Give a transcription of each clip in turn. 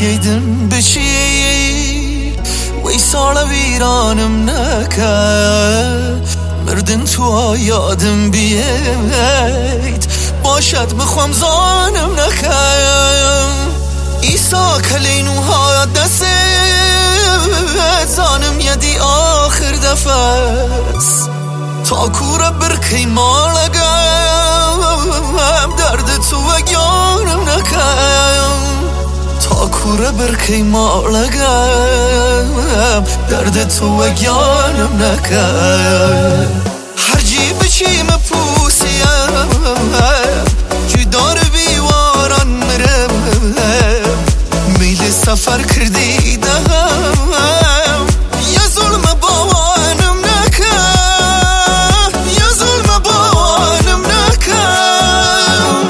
yedim بچی وی سال ویرانم نکرد مردن تو یادم بیاید باشد بخوام زانم نکرد ایسا کلینوها دست زانم یدی آخر دفست تا کوره برکی مالگم درد تو وگیانم نکرد تا کوره برکی مالگم درد تو وگیانم نکرد هر جی بچی مپوسیم جدار بیواران مرم میل سفر کردی دهم یا ظلم باوانم نکرد یا ظلم باوانم نکرد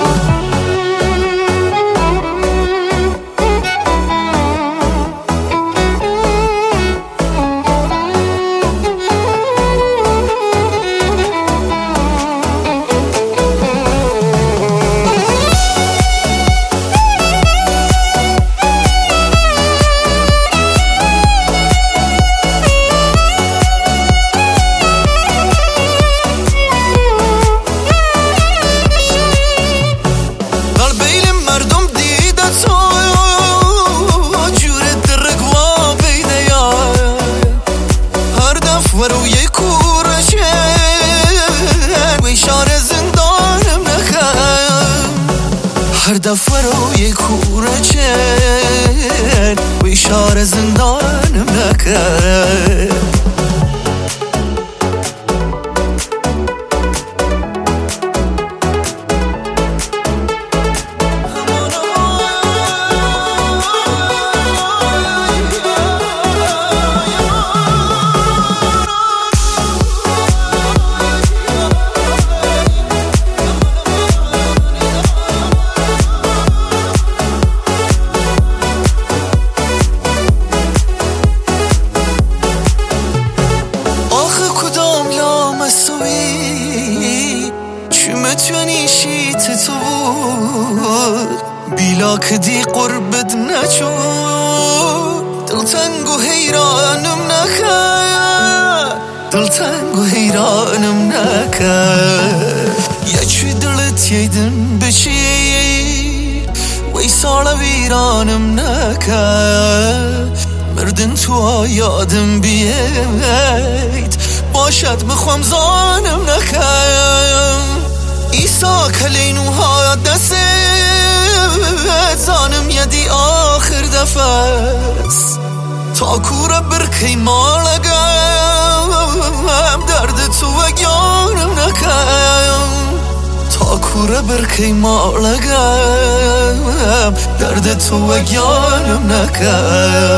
وروی کوره وی شار زندانم نکرد هر دفعه روی کوره وی شار زندانم نکرد متونی شیت تو بیلا کدی قربت نچود دلتنگ و حیرانم نکرد دلتنگ و حیرانم نکرد یا چی دلت یدم بچی وی سال ویرانم نکرد مردن تو یادم بیاید باشد بخوام زانم نکرد ایسا کلینوها دست زانم یدی آخر دفست تا کوره برکی مالگم درد تو وگیانم نکرد تا کوره برکی مالگم درد تو وگیانم نکرد